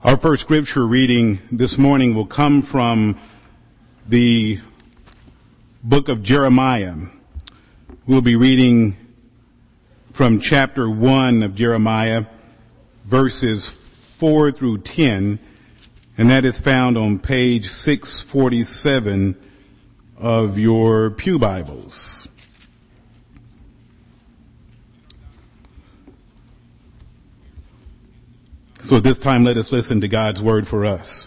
Our first scripture reading this morning will come from the book of Jeremiah. We'll be reading from chapter 1 of Jeremiah, verses 4 through 10, and that is found on page 647 of your Pew Bibles. So at this time, let us listen to God's word for us.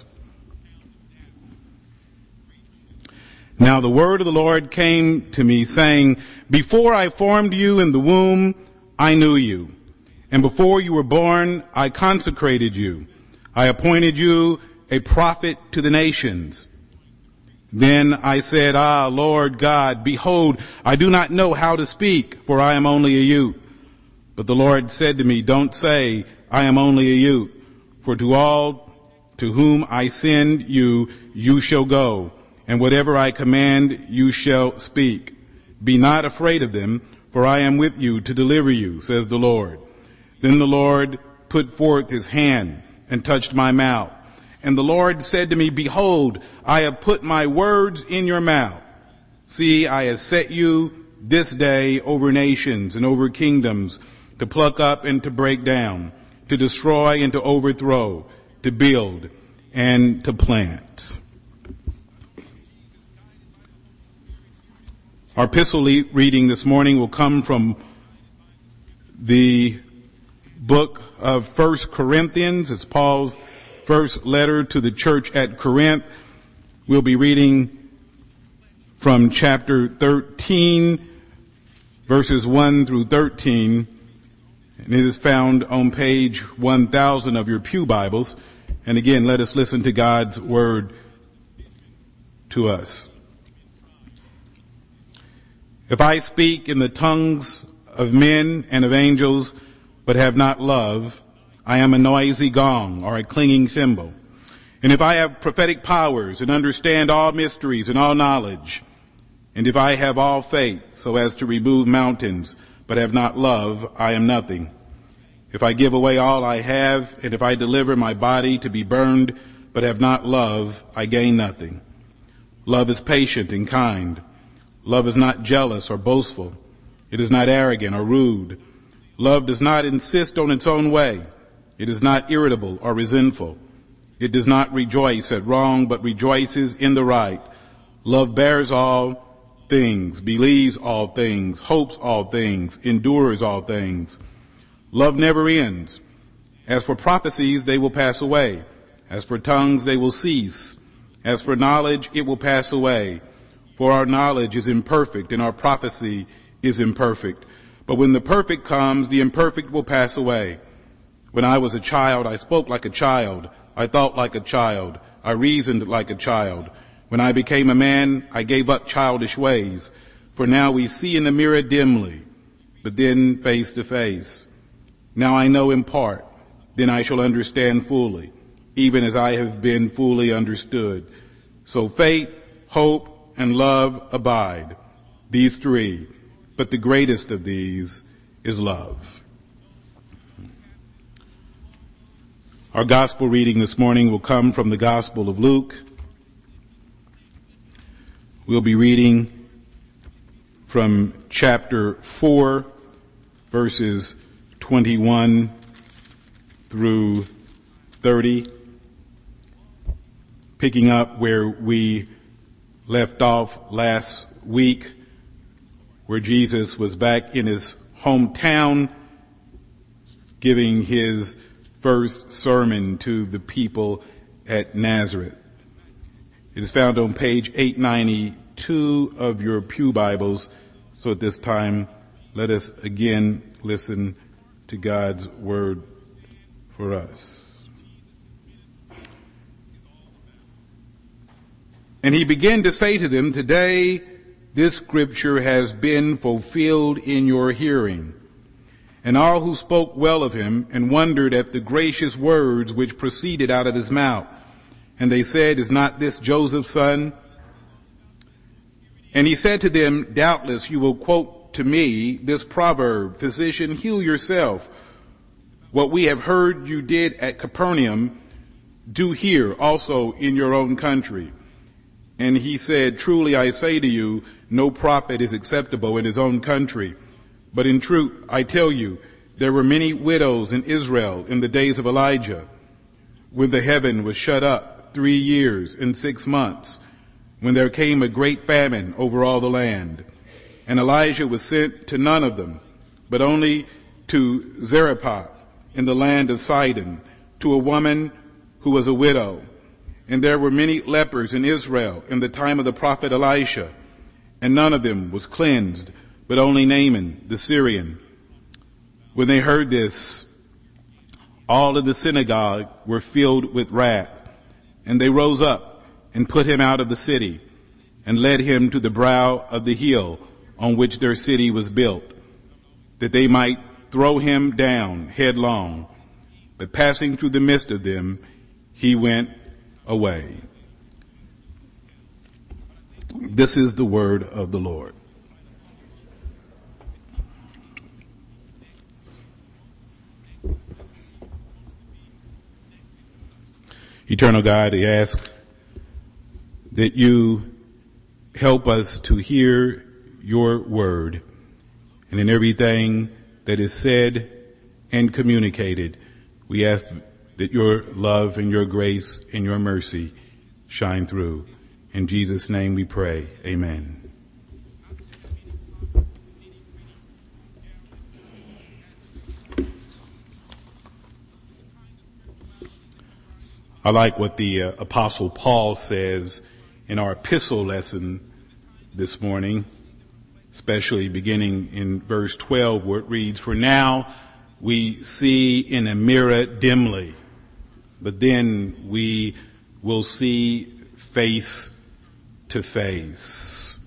Now the word of the Lord came to me, saying, Before I formed you in the womb, I knew you. And before you were born, I consecrated you. I appointed you a prophet to the nations. Then I said, Lord God, behold, I do not know how to speak, for I am only a youth. But the Lord said to me, Don't say, I am only a youth, for to all to whom I send you, you shall go, and whatever I command, you shall speak. Be not afraid of them, for I am with you to deliver you, says the Lord. Then the Lord put forth his hand and touched my mouth. And the Lord said to me, Behold, I have put my words in your mouth. See, I have set you this day over nations and over kingdoms, to pluck up and to break down, to destroy and to overthrow, to build and to plant. Our epistle reading this morning will come from the book of 1 Corinthians. It's Paul's first letter to the church at Corinth. We'll be reading from chapter 13, verses 1 through 13. And it is found on page 1000 of your Pew Bibles. And again, let us listen to God's word to us. If I speak in the tongues of men and of angels, but have not love, I am a noisy gong or a clanging cymbal. And if I have prophetic powers and understand all mysteries and all knowledge, and if I have all faith so as to remove mountains, but have not love, I am nothing. If I give away all I have, and if I deliver my body to be burned, but have not love, I gain nothing. Love is patient and kind. Love is not jealous or boastful. It is not arrogant or rude. Love does not insist on its own way. It is not irritable or resentful. It does not rejoice at wrong, but rejoices in the right. Love bears all things, believes all things, hopes all things, endures all things. Love never ends. As for prophecies, they will pass away. As for tongues, they will cease. As for knowledge, it will pass away. For our knowledge is imperfect, and our prophecy is imperfect. But when the perfect comes, the imperfect will pass away. When I was a child, I spoke like a child. I thought like a child. I reasoned like a child. When I became a man, I gave up childish ways. For now we see in the mirror dimly, but then face to face. Now I know in part, then I shall understand fully, even as I have been fully understood. So faith, hope, and love abide, these three, but the greatest of these is love. Our gospel reading this morning will come from the Gospel of Luke. We'll be reading from chapter 4, verses 21 through 30, picking up where we left off last week, where Jesus was back in his hometown giving his first sermon to the people at Nazareth. It is found on page 892 of your Pew Bibles. So at this time, let us again listen to God's word for us. And he began to say to them, Today this scripture has been fulfilled in your hearing. And all who spoke well of him and wondered at the gracious words which proceeded out of his mouth. And they said, Is not this Joseph's son? And he said to them, Doubtless you will quote to me this proverb, Physician, heal yourself. What we have heard you did at Capernaum, do here also in your own country. And he said, truly I say to you, no prophet is acceptable in his own country. But in truth, I tell you, there were many widows in Israel in the days of Elijah, when the heaven was shut up 3 years and 6 months, when there came a great famine over all the land. And Elijah was sent to none of them, but only to Zarephath in the land of Sidon, to a woman who was a widow. And there were many lepers in Israel in the time of the prophet Elisha, and none of them was cleansed, but only Naaman the Syrian. When they heard this, all of the synagogue were filled with wrath, and they rose up and put him out of the city, and led him to the brow of the hill on which their city was built, that they might throw him down headlong. But passing through the midst of them, he went away. This is the word of the Lord. Eternal God, I ask that you help us to hear your word, and in everything that is said and communicated, we ask that your love and your grace and your mercy shine through. In Jesus' name we pray. Amen. I like what the Apostle Paul says in our epistle lesson this morning, especially beginning in verse 12, where it reads, "For now we see in a mirror dimly, but then we will see face to face."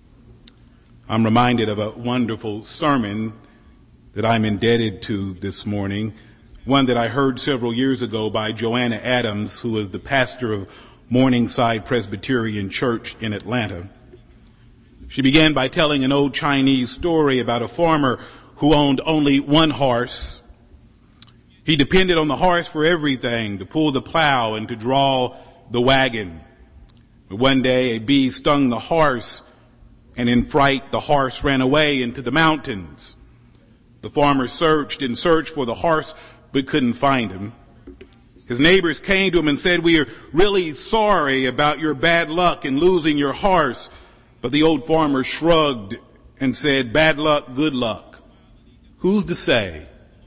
I'm reminded of a wonderful sermon that I'm indebted to this morning, one that I heard several years ago by Joanna Adams, who was the pastor of Morningside Presbyterian Church in Atlanta. She began by telling an old Chinese story about a farmer who owned only one horse. He depended on the horse for everything, to pull the plow and to draw the wagon. But one day a bee stung the horse, and in fright the horse ran away into the mountains. The farmer searched and searched for the horse, but couldn't find him. His neighbors came to him and said, "We are really sorry about your bad luck in losing your horse." But the old farmer shrugged and said, "Bad luck, good luck. Who's to say?"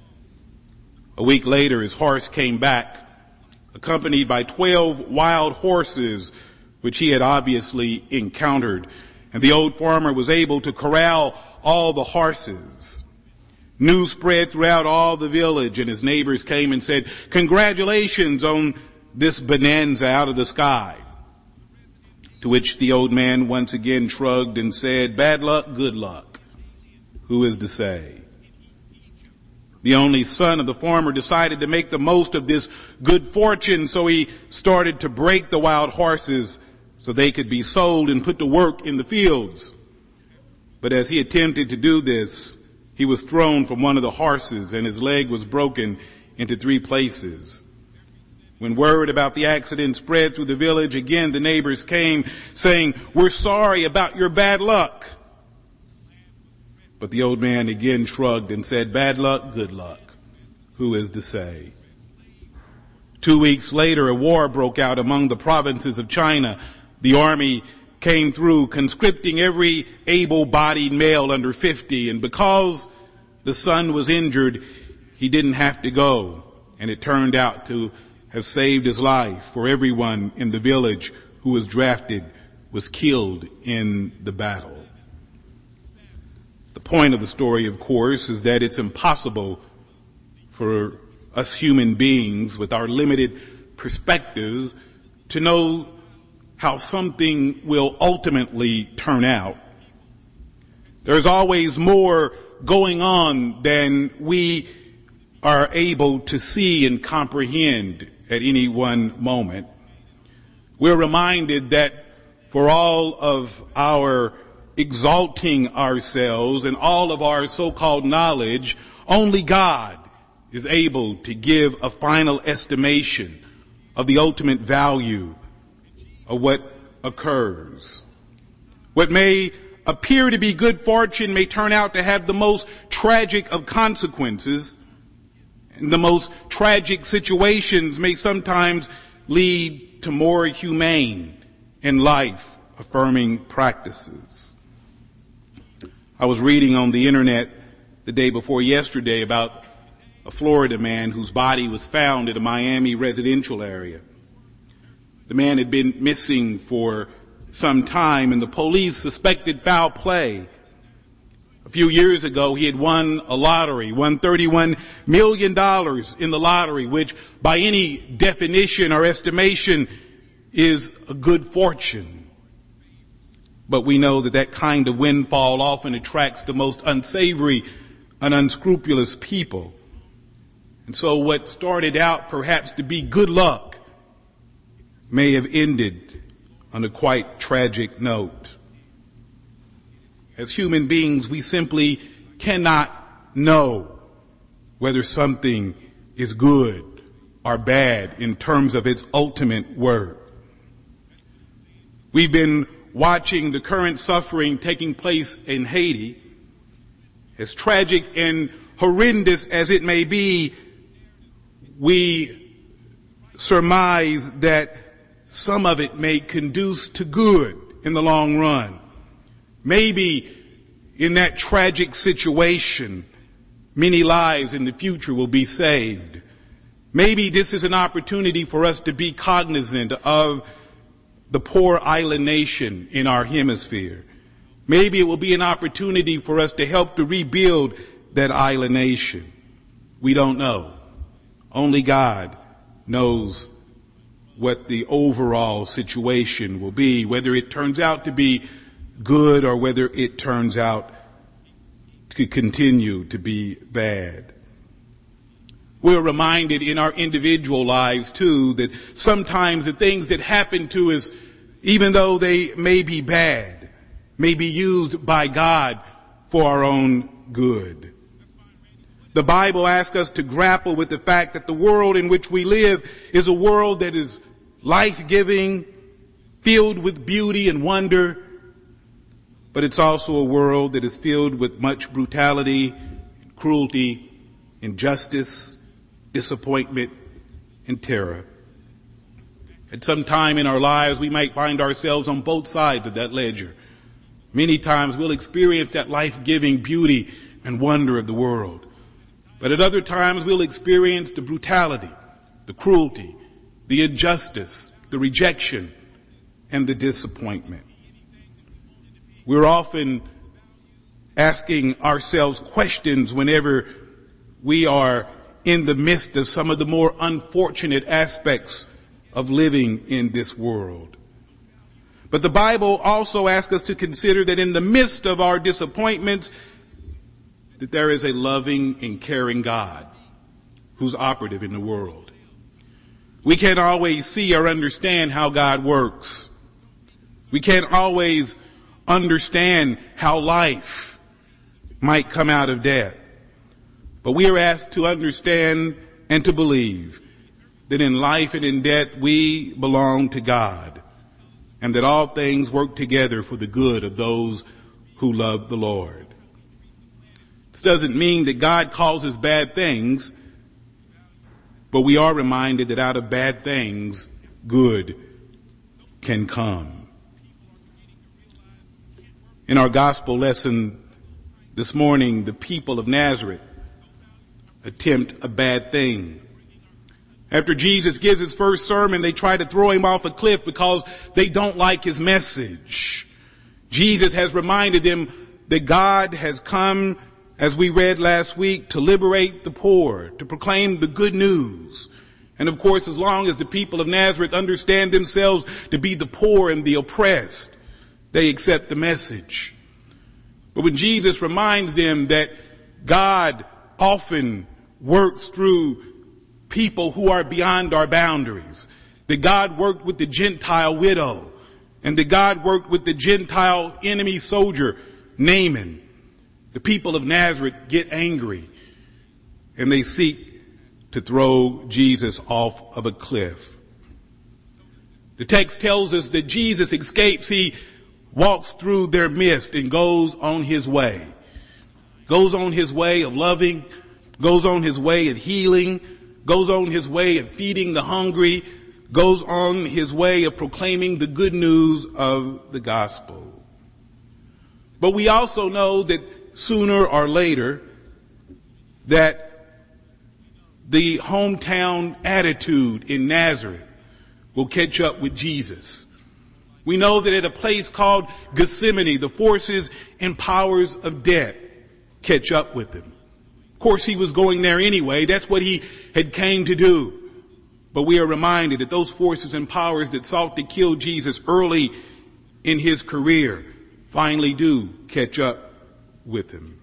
A week later, his horse came back, accompanied by 12 wild horses, which he had obviously encountered. And the old farmer was able to corral all the horses. News spread throughout all the village, and his neighbors came and said, "Congratulations on this bonanza out of the sky." To which the old man once again shrugged and said, "Bad luck, good luck. Who is to say?" The only son of the farmer decided to make the most of this good fortune, so he started to break the wild horses so they could be sold and put to work in the fields. But as he attempted to do this, he was thrown from one of the horses, and his leg was broken into 3 places. When word about the accident spread through the village, again the neighbors came saying, "We're sorry about your bad luck." But the old man again shrugged and said, "Bad luck, good luck. Who is to say?" 2 weeks later, a war broke out among the provinces of China. The army came through, conscripting every able-bodied male under 50, and because the son was injured, he didn't have to go, and it turned out to have saved his life, for everyone in the village who was drafted was killed in the battle. The point of the story, of course, is that it's impossible for us human beings with our limited perspectives to know how something will ultimately turn out. There's always more going on than we are able to see and comprehend at any one moment. We're reminded that for all of our exalting ourselves and all of our so-called knowledge, only God is able to give a final estimation of the ultimate value of what occurs. What may appear to be good fortune may turn out to have the most tragic of consequences, and the most tragic situations may sometimes lead to more humane and life-affirming practices. I was reading on the internet the day before yesterday about a Florida man whose body was found in a Miami residential area. The man had been missing for some time, and the police suspected foul play. A few years ago, he had won a lottery, won $31 million in the lottery, which by any definition or estimation is a good fortune. But we know that that kind of windfall often attracts the most unsavory and unscrupulous people. And so what started out perhaps to be good luck may have ended on a quite tragic note. As human beings, we simply cannot know whether something is good or bad in terms of its ultimate worth. We've been watching the current suffering taking place in Haiti. As tragic and horrendous as it may be, we surmise that some of it may conduce to good in the long run. Maybe in that tragic situation, many lives in the future will be saved. Maybe this is an opportunity for us to be cognizant of the poor island nation in our hemisphere. Maybe it will be an opportunity for us to help to rebuild that island nation. We don't know. Only God knows what the overall situation will be, whether it turns out to be good or whether it turns out to continue to be bad. We're reminded in our individual lives too that sometimes the things that happen to us, even though they may be bad, may be used by God for our own good. The Bible asks us to grapple with the fact that the world in which we live is a world that is life-giving, filled with beauty and wonder, but it's also a world that is filled with much brutality, cruelty, injustice, disappointment, and terror. At some time in our lives, we might find ourselves on both sides of that ledger. Many times we'll experience that life-giving beauty and wonder of the world. But at other times we'll experience the brutality, the cruelty, the injustice, the rejection, and the disappointment. We're often asking ourselves questions whenever we are in the midst of some of the more unfortunate aspects of living in this world. But the Bible also asks us to consider that in the midst of our disappointments, that there is a loving and caring God who's operative in the world. We can't always see or understand how God works. We can't always understand how life might come out of death. But we are asked to understand and to believe that in life and in death we belong to God, and that all things work together for the good of those who love the Lord. This doesn't mean that God causes bad things, but we are reminded that out of bad things, good can come. In our gospel lesson this morning, the people of Nazareth attempt a bad thing. After Jesus gives his first sermon, they try to throw him off a cliff because they don't like his message. Jesus has reminded them that God has come, as we read last week, to liberate the poor, to proclaim the good news. And of course, as long as the people of Nazareth understand themselves to be the poor and the oppressed, they accept the message. But when Jesus reminds them that God often works through people who are beyond our boundaries, that God worked with the Gentile widow, and that God worked with the Gentile enemy soldier, Naaman, the people of Nazareth get angry and they seek to throw Jesus off of a cliff. The text tells us that Jesus escapes. He walks through their midst and goes on his way. Goes on his way of loving, goes on his way of healing, goes on his way of feeding the hungry, goes on his way of proclaiming the good news of the gospel. But we also know that sooner or later that the hometown attitude in Nazareth will catch up with Jesus. We know that at a place called Gethsemane, the forces and powers of death catch up with him. Of course, he was going there anyway. That's what he had came to do. But we are reminded that those forces and powers that sought to kill Jesus early in his career finally do catch up with him.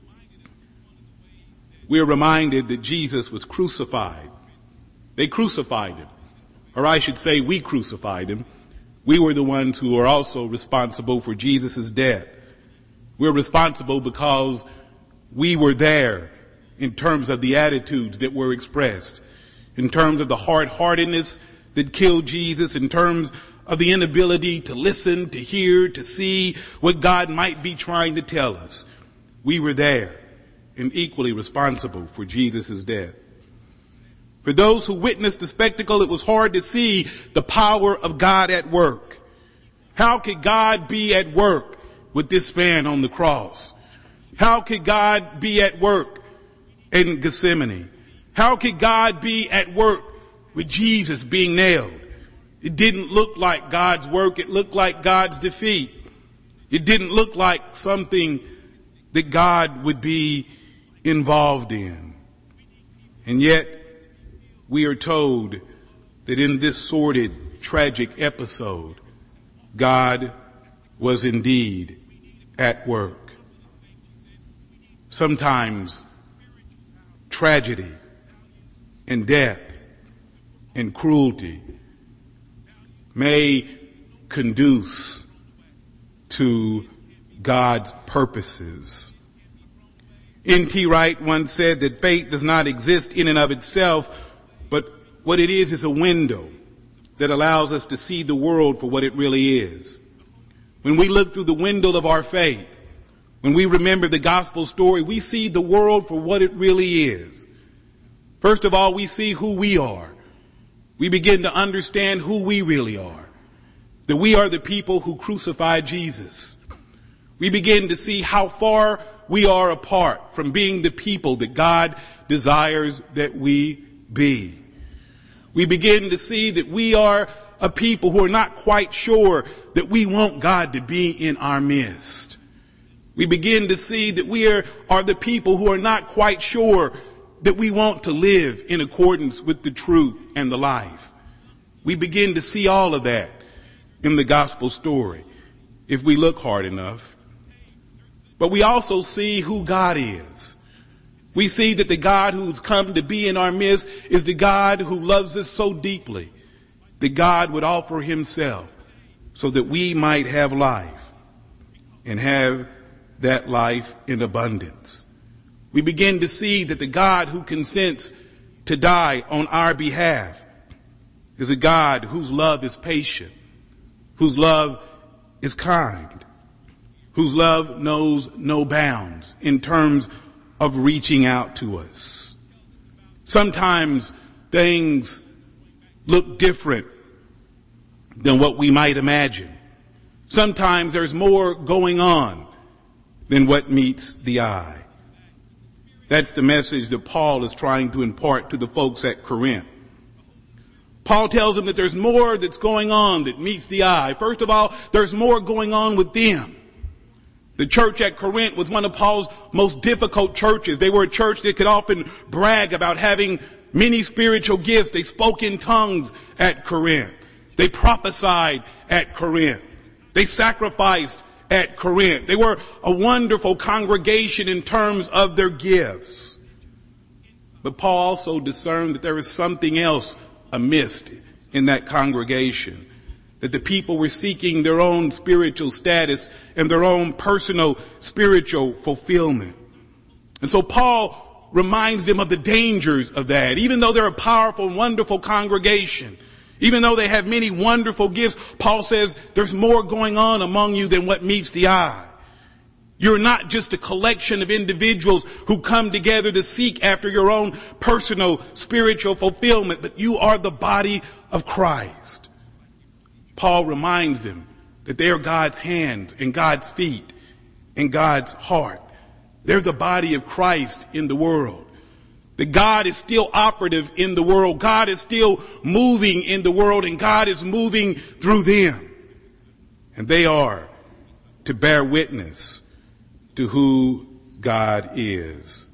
We are reminded that Jesus was crucified. They crucified him. Or I should say, we crucified him. We were the ones who are also responsible for Jesus' death. We're responsible because we were there in terms of the attitudes that were expressed, in terms of the hard-heartedness that killed Jesus, in terms of the inability to listen, to hear, to see what God might be trying to tell us. We were there and equally responsible for Jesus' death. For those who witnessed the spectacle, it was hard to see the power of God at work. How could God be at work with this man on the cross? How could God be at work in Gethsemane? How could God be at work with Jesus being nailed? It didn't look like God's work. It looked like God's defeat. It didn't look like something that God would be involved in. And yet, we are told that in this sordid, tragic episode, God was indeed at work. Sometimes tragedy and death and cruelty may conduce to God's purposes. N.T. Wright once said that faith does not exist in and of itself, but what it is a window that allows us to see the world for what it really is. When we look through the window of our faith, when we remember the gospel story, we see the world for what it really is. First of all, we see who we are. We begin to understand who we really are. That we are the people who crucified Jesus. We begin to see how far we are apart from being the people that God desires that we be. We begin to see that we are a people who are not quite sure that we want God to be in our midst. We begin to see that we are the people who are not quite sure that we want to live in accordance with the truth and the life. We begin to see all of that in the gospel story, if we look hard enough. But we also see who God is. We see that the God who's come to be in our midst is the God who loves us so deeply that God would offer himself so that we might have life and have that life in abundance. We begin to see that the God who consents to die on our behalf is a God whose love is patient, whose love is kind, whose love knows no bounds in terms of reaching out to us. Sometimes things look different than what we might imagine. Sometimes there's more going on than what meets the eye. That's the message that Paul is trying to impart to the folks at Corinth. Paul tells them that there's more that's going on that meets the eye. First of all, there's more going on with them. The church at Corinth was one of Paul's most difficult churches. They were a church that could often brag about having many spiritual gifts. They spoke in tongues at Corinth. They prophesied at Corinth. They sacrificed at Corinth. They were a wonderful congregation in terms of their gifts. But Paul also discerned that there was something else amiss in that congregation. That the people were seeking their own spiritual status and their own personal spiritual fulfillment. And so Paul reminds them of the dangers of that. Even though they're a powerful, wonderful congregation, Even though they have many wonderful gifts, Paul says there's more going on among you than what meets the eye. You're not just a collection of individuals who come together to seek after your own personal spiritual fulfillment, but you are the body of Christ. Paul reminds them that they are God's hands and God's feet and God's heart. They're the body of Christ in the world. That God is still operative in the world. God is still moving in the world, and God is moving through them. And they are to bear witness to who God is.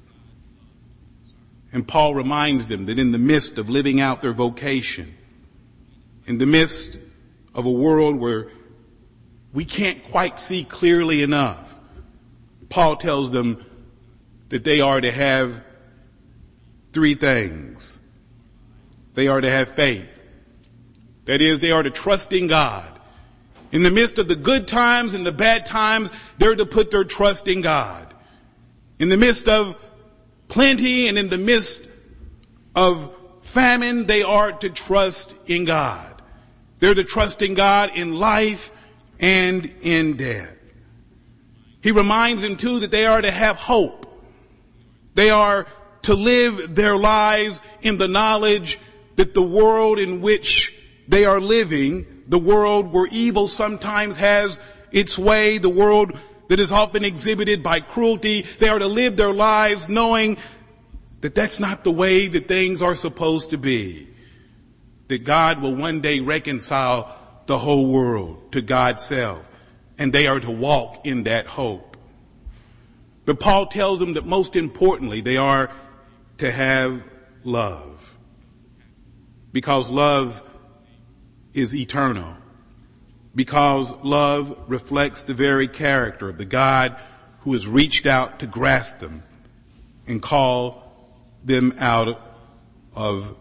And Paul reminds them that in the midst of living out their vocation, in the midst of a world where we can't quite see clearly enough, Paul tells them that they are to have three things. They are to have faith. That is, they are to trust in God. In the midst of the good times and the bad times, they're to put their trust in God. In the midst of plenty and in the midst of famine, they are to trust in God. They're to trust in God in life and in death. He reminds them too that they are to have hope. They are to live their lives in the knowledge that the world in which they are living, the world where evil sometimes has its way, the world that is often exhibited by cruelty, they are to live their lives knowing that that's not the way that things are supposed to be. That God will one day reconcile the whole world to God's self, and they are to walk in that hope. But Paul tells them that most importantly, they are to have love. Because love is eternal. Because love reflects the very character of the God who has reached out to grasp them and call them out of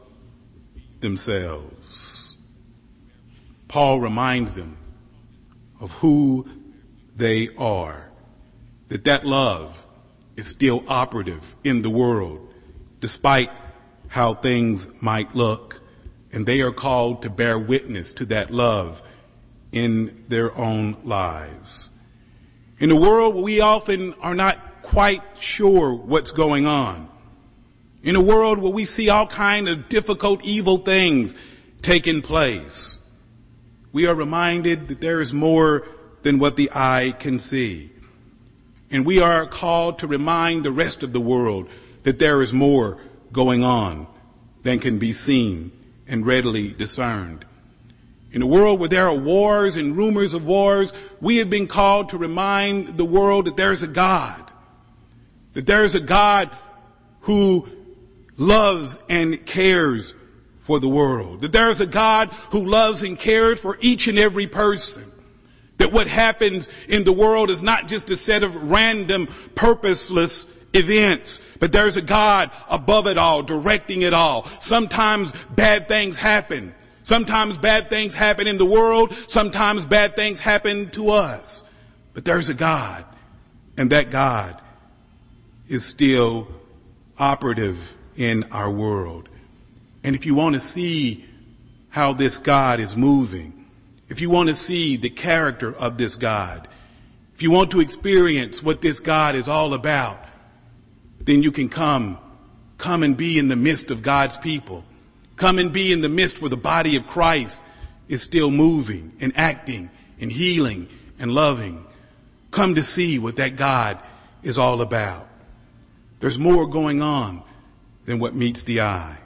themselves. Paul reminds them of who they are, that love is still operative in the world, despite how things might look, and they are called to bear witness to that love in their own lives. In a world where we often are not quite sure what's going on, in a world where we see all kinds of difficult, evil things taking place, we are reminded that there is more than what the eye can see. And we are called to remind the rest of the world that there is more going on than can be seen and readily discerned. In a world where there are wars and rumors of wars, we have been called to remind the world that there is a God. That there is a God who loves and cares for the world. That there is a God who loves and cares for each and every person. That what happens in the world is not just a set of random, purposeless events, but there's a God above it all, directing it all. Sometimes bad things happen. Sometimes bad things happen in the world. Sometimes bad things happen to us. But there's a God, and that God is still operative in our world. And if you want to see how this God is moving, if you want to see the character of this God, if you want to experience what this God is all about, then you can come and be in the midst of God's people. Come and be in the midst where the body of Christ is still moving and acting and healing and loving. Come to see what that God is all about. There's more going on than what meets the eye.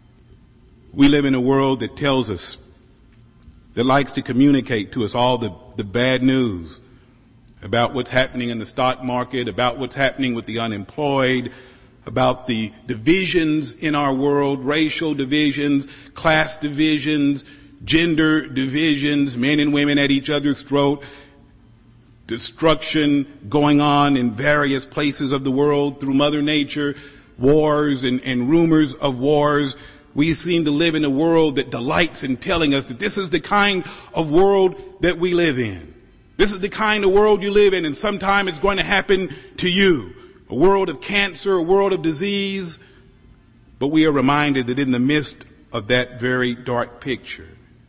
We live in a world that tells us, that likes to communicate to us all the bad news about what's happening in the stock market, about what's happening with the unemployed, about the divisions in our world, racial divisions, class divisions, gender divisions, men and women at each other's throat, destruction going on in various places of the world through Mother Nature, wars and rumors of wars. We seem to live in a world that delights in telling us that this is the kind of world that we live in. This is the kind of world you live in, and sometime it's going to happen to you. A world of cancer, a world of disease. But we are reminded that in the midst of that very dark picture,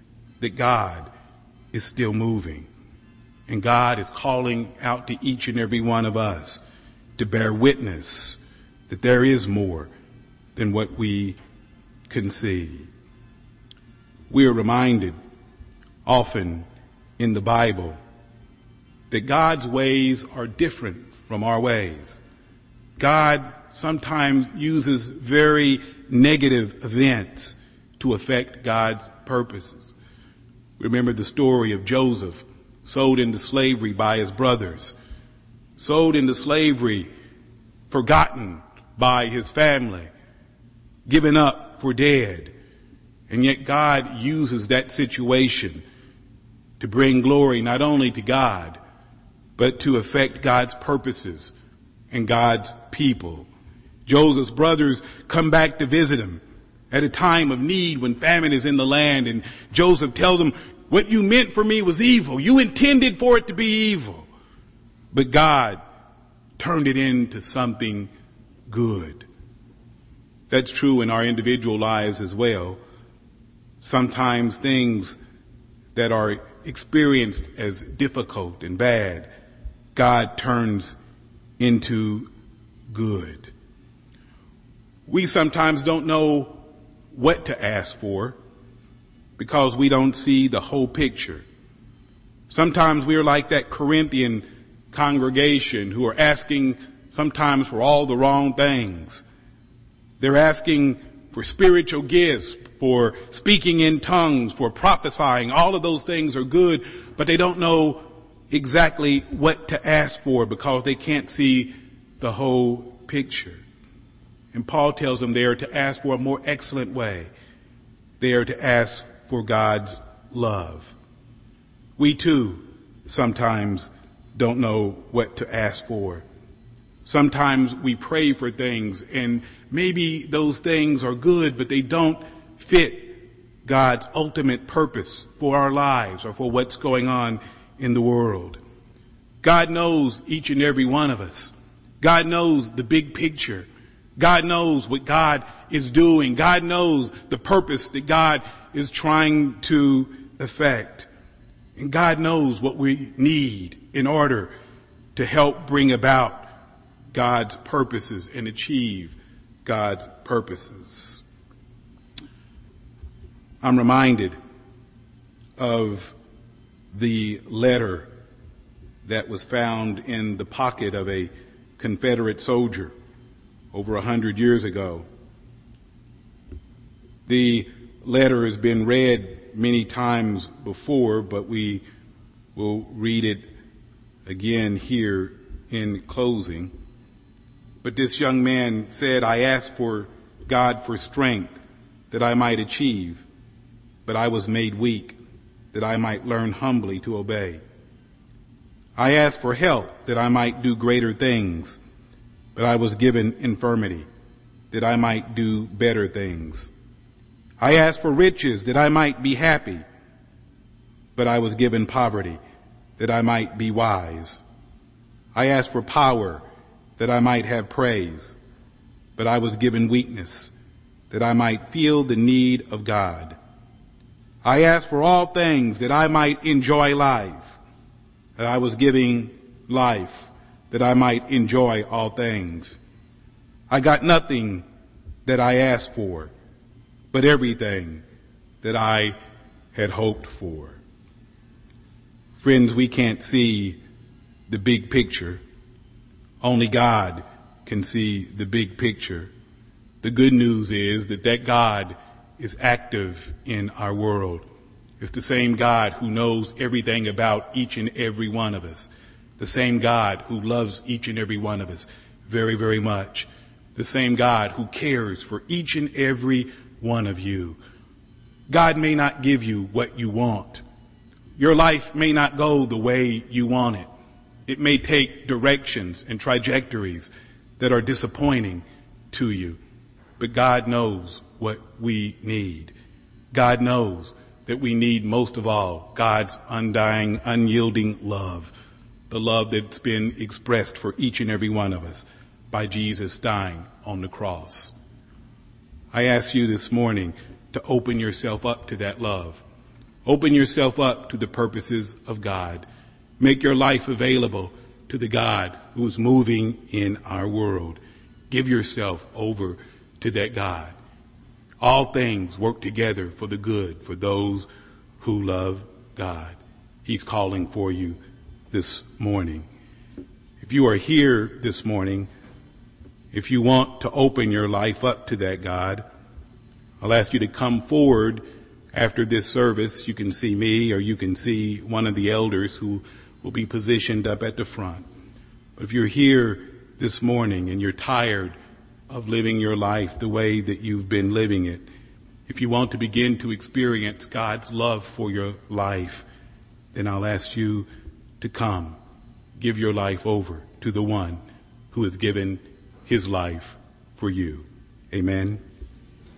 that God is still moving. And God is calling out to each and every one of us to bear witness that there is more than what we can see. We are reminded often in the Bible that God's ways are different from our ways. God sometimes uses very negative events to affect God's purposes. Remember the story of Joseph, sold into slavery by his brothers, sold into slavery, forgotten by his family, given up for dead. And yet God uses that situation to bring glory not only to God, but to affect God's purposes and God's people. Joseph's brothers come back to visit him at a time of need when famine is in the land. And Joseph tells them, what you meant for me was evil. You intended for it to be evil. But God turned it into something good. That's true in our individual lives as well. Sometimes things that are experienced as difficult and bad, God turns into good. We sometimes don't know what to ask for because we don't see the whole picture. Sometimes we are like that Corinthian congregation who are asking sometimes for all the wrong things. They're asking for spiritual gifts, for speaking in tongues, for prophesying. All of those things are good, but they don't know exactly what to ask for because they can't see the whole picture. And Paul tells them they are to ask for a more excellent way. They are to ask for God's love. We too sometimes don't know what to ask for. Sometimes we pray for things and maybe those things are good, but they don't fit God's ultimate purpose for our lives or for what's going on in the world. God knows each and every one of us. God knows the big picture. God knows what God is doing. God knows the purpose that God is trying to effect. And God knows what we need in order to help bring about God's purposes and achieve God's purposes. I'm reminded of the letter that was found in the pocket of a Confederate soldier over 100 years ago. The letter has been read many times before, but we will read it again here in closing. But this young man said, I asked for God for strength that I might achieve, but I was made weak that I might learn humbly to obey. I asked for health that I might do greater things, but I was given infirmity that I might do better things. I asked for riches that I might be happy, but I was given poverty that I might be wise. I asked for power that I might have praise, but I was given weakness that I might feel the need of God. I asked for all things that I might enjoy life, that I was giving life that I might enjoy all things. I got nothing that I asked for, but everything that I had hoped for. Friends, we can't see the big picture. Only God can see the big picture. The good news is that God is active in our world. It's the same God who knows everything about each and every one of us. The same God who loves each and every one of us very, very much. The same God who cares for each and every one of you. God may not give you what you want. Your life may not go the way you want it. It may take directions and trajectories that are disappointing to you. But God knows what we need. God knows that we need most of all God's undying, unyielding love. The love that's been expressed for each and every one of us by Jesus dying on the cross. I ask you this morning to open yourself up to that love. Open yourself up to the purposes of God. Make your life available to the God who is moving in our world. Give yourself over to that God. All things work together for the good for those who love God. He's calling for you this morning. If you are here this morning, if you want to open your life up to that God, I'll ask you to come forward after this service. You can see me or you can see one of the elders who will be positioned up at the front. But if you're here this morning and you're tired of living your life the way that you've been living it, if you want to begin to experience God's love for your life, then I'll ask you to come. Give your life over to the one who has given his life for you. Amen.